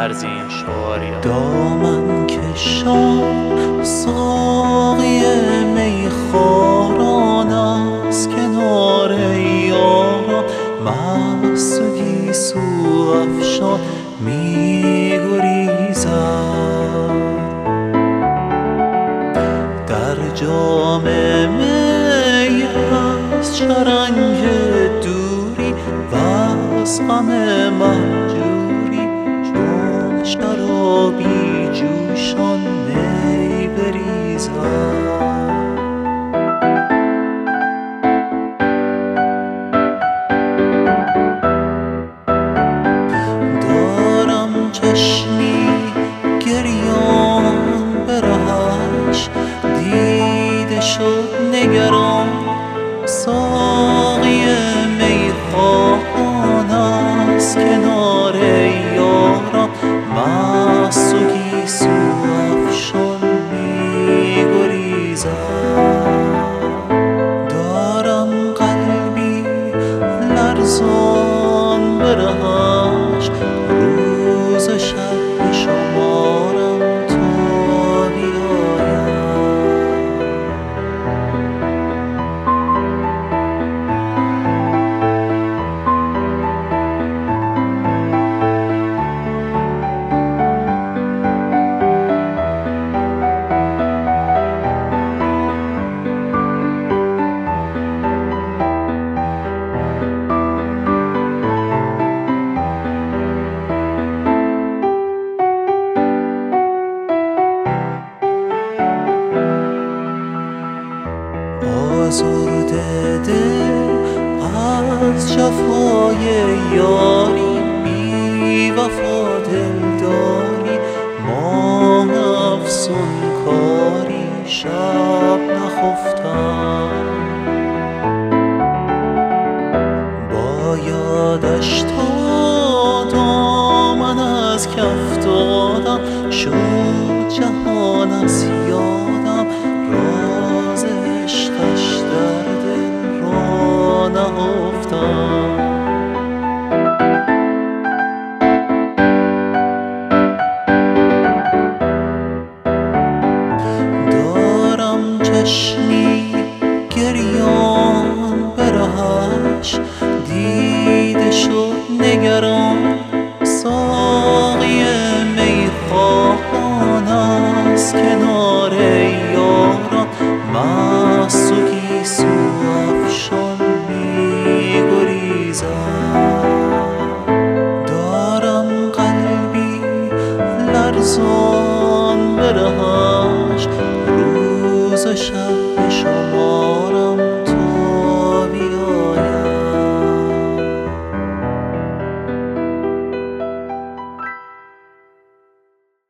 فرزین شعاریا. دامن کشان ساقی میخواران از کنار یاران، مست و گیسو افشان می‌گریزد. در جام می از چرنگ دوری و از غم مهجوری، چون شرابی جوشان می بریزد. دارم چشمی گریان به رهش، دیده شد نگران ساقی میخوان از کنار یاران، مست و گیسو افشان می‌گریزد. دارم قلبی لرزان به رهش، روز و شب شمارم تا بیاید. آزرده دل از جفای یاری، بی وفا دلداری ماه افسون کاری، شب نخفتم با یادش تا دامن از کف دادم، شد جهان از یادم، راز عشقش در دل را نهفتم. دارم چشمی گریان به رهش، دیده شد نگران ساقی میخوان از کنار یاران، مست و گیسو افشان می‌گریزد. دارم قلبی لرزان به رهش، روز و شب